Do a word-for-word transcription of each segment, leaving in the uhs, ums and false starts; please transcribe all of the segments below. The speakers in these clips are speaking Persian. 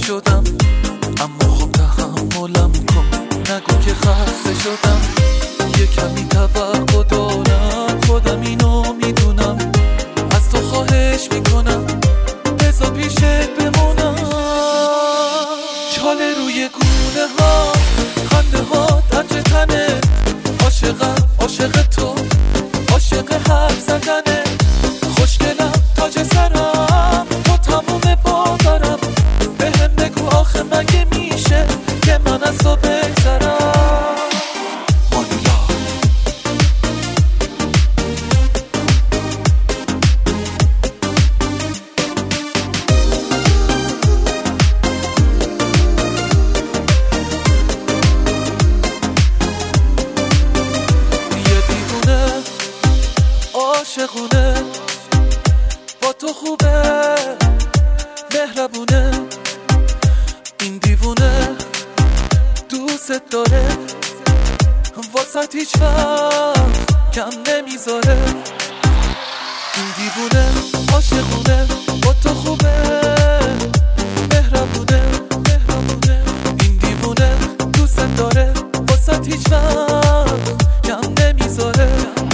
شدم، اما خب تحملم کن، نگو که خسته شدم. یه کمی توقع دارم، خودم اینو میدونم، از تو خواهش میکنم بذار پیشت بمونم. چاله روی گونه ها، خنده ها تنج تنه، عاشقم عاشق تو، عاشق حرف زدنه، خوشگلم تاج سرم، تو تموم باورم. بهم بگو آخه مگه میشه که من از تو بگذرم. مانیلا یه دیوونه عاشقونه، با تو خوبه مهربونه، این دیوونه دوست داره، واسه هیچ وقت کم نمیذاره. این دیوونه عاشقونه، با تو خوبه مهربونه، مهربونه، این دیوونه دوست داره، واسه هیچ وقت کم نمیذاره.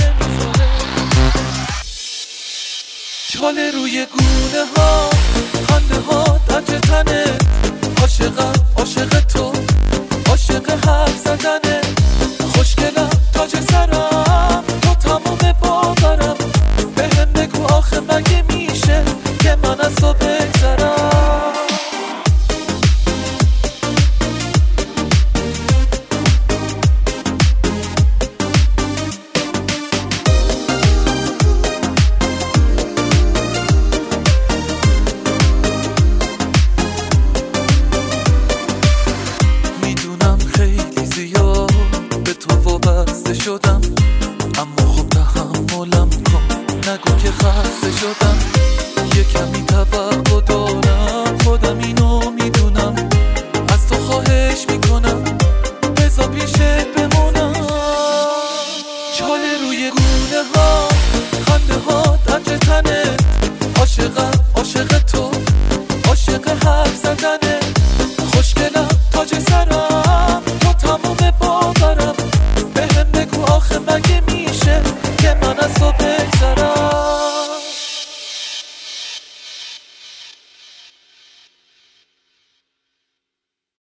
چاله روی گونه ها، خنده ها تنج تنه، عاشقم عاشق تو، عاشق حرف زدنه، خوشگلم تاج سرم، تو تموم باورم. بهم بگو آخه مگه میشه که من از تو بگذرم. شدم، اما خب تحملم کن، نگو که خسته شدم. یه کمی توقع دارم، خودم اینو میدونم، از تو خواهش میکنم بذار پیشت بمونم. چاله روی گونه ها، خنده ها تنج تنه، عاشقم عاشق تو، عاشق حرف زدنه، خوشگلم تاج